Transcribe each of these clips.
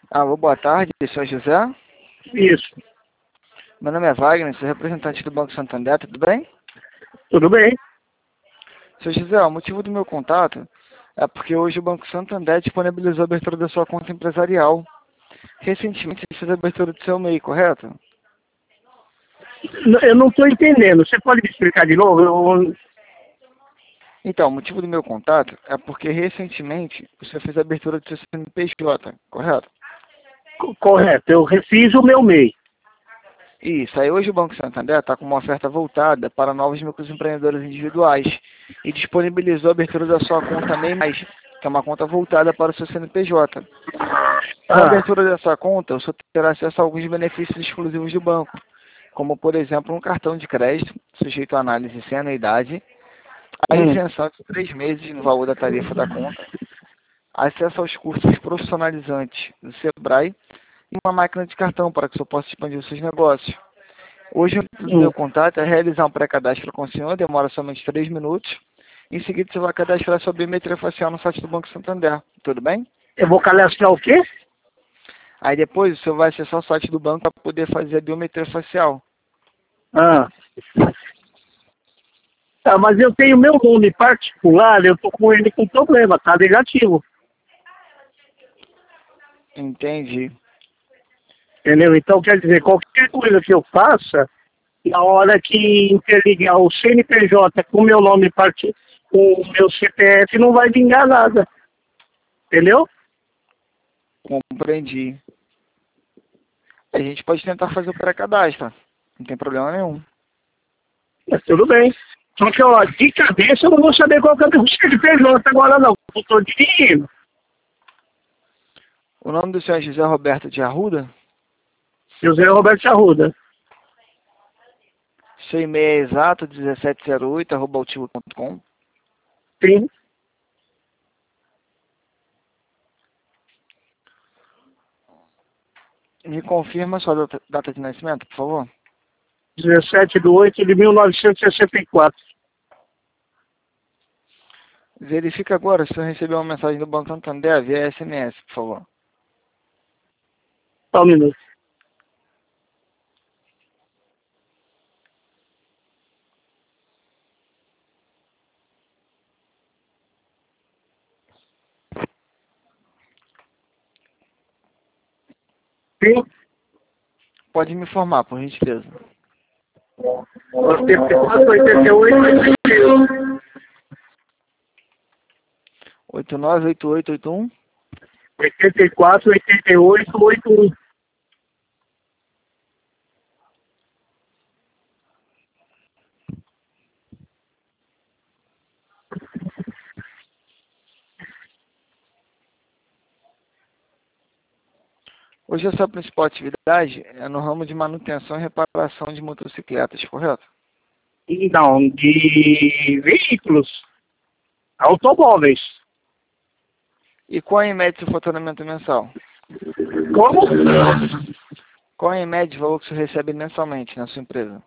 Alô, boa tarde, senhor José. Isso. Meu nome é Wagner, sou representante do Banco Santander, tudo bem? Tudo bem? Senhor José, o motivo do meu contato é porque hoje o Banco Santander disponibilizou a abertura da sua conta empresarial. Recentemente você fez a abertura do seu MEI, correto? Eu não estou entendendo. Você pode me explicar de novo? Então, o motivo do meu contato é porque recentemente você fez a abertura do seu CNPJ, correto? Correto. Eu refiz o meu MEI. Isso, aí hoje o Banco Santander está com uma oferta voltada para novos microempreendedores individuais e disponibilizou a abertura da sua conta MEI+, que é uma conta voltada para o seu CNPJ. Com a Ah, abertura dessa conta, o senhor terá acesso a alguns benefícios exclusivos do banco, como, por exemplo, um cartão de crédito, sujeito à análise sem anuidade, a hum, isenção de 3 meses no valor da tarifa da conta, acesso aos cursos profissionalizantes do Sebrae e uma máquina de cartão para que o senhor possa expandir os seus negócios. Hoje, o hum. meu contato é realizar um pré-cadastro com o senhor, demora somente 3 minutos. Em seguida, você vai cadastrar sua biometria facial no site do Banco Santander. Tudo bem? Eu vou cadastrar o quê? Aí depois, o senhor vai acessar o site do banco para poder fazer a biometria facial. Ah. Tá, mas eu tenho meu nome particular, eu tô com ele com problema, tá negativo. Entendi. Entendeu? Então, quer dizer, qualquer coisa que eu faça, na hora que interligar o CNPJ com o meu nome com o meu CPF, não vai vingar nada. Entendeu? Compreendi. A gente pode tentar fazer o pré-cadastro. Não tem problema nenhum. Mas tudo bem. Só que, ó, de cabeça eu não vou saber qual que é o meu CNPJ agora, não. Eu tô dirigindo. O nome do senhor é José Roberto de Arruda. José Roberto Arruda. Seu e-mail é exato, 1708@outlook.com. Sim. Me confirma a sua data de nascimento, por favor. 17/8/1964. Verifique agora se você recebeu uma mensagem do Banco Santander via SMS, por favor. Só um minuto. Sim. Pode me informar, por gentileza. 84, 88, 88. 898881. 84, 88, 81. Hoje a sua principal atividade é no ramo de manutenção e reparação de motocicletas, correto? Não, de veículos. Automóveis. E qual é em média seu faturamento mensal? Como? Qual é em média o valor que você recebe mensalmente na sua empresa?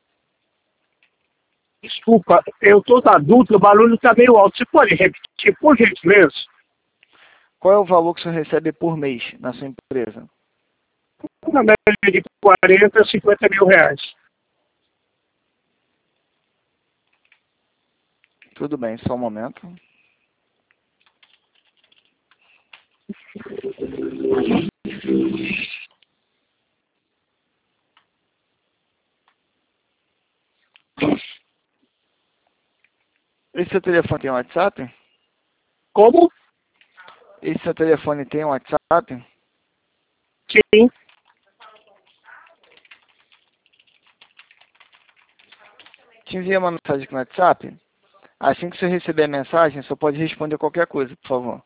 Desculpa, eu tô adulto, o barulho tá meio alto. Você pode repetir, por gentileza? Qual é o valor que você recebe por mês na sua empresa? Na média de 40 a 50 mil reais. Tudo bem, só um momento. Esse seu telefone tem WhatsApp? Como? Esse seu telefone tem WhatsApp? Sim. Te enviei uma mensagem aqui no WhatsApp. Assim que você receber a mensagem, só pode responder qualquer coisa, por favor.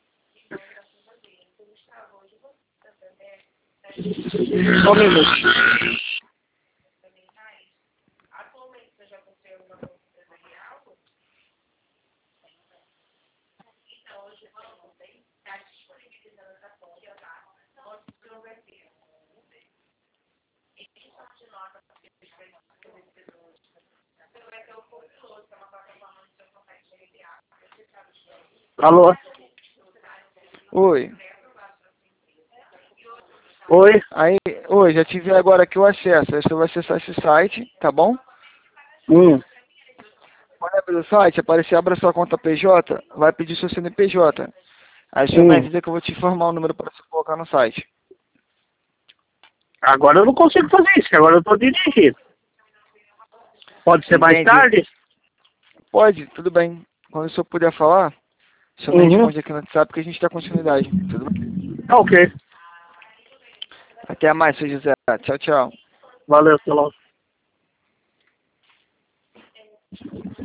Só um minuto. Alô? Oi. Oi? Aí, oi, já tive agora aqui o acesso. Aí você vai acessar esse site, tá bom? Hum. Quando abrir o site, aparecer, abra sua conta PJ, vai pedir seu CNPJ. Aí você vai Hum. dizer que eu vou te informar o número para você colocar no site. Agora eu não consigo fazer isso, agora eu tô dirigindo. Pode ser mais Entendi. tarde? Pode, tudo bem. Quando o senhor puder falar, o senhor me Uhum. responde aqui no WhatsApp que a gente dá continuidade. Tudo bem? Tá ok. Até mais, seu José. Tchau, tchau. Valeu, até logo.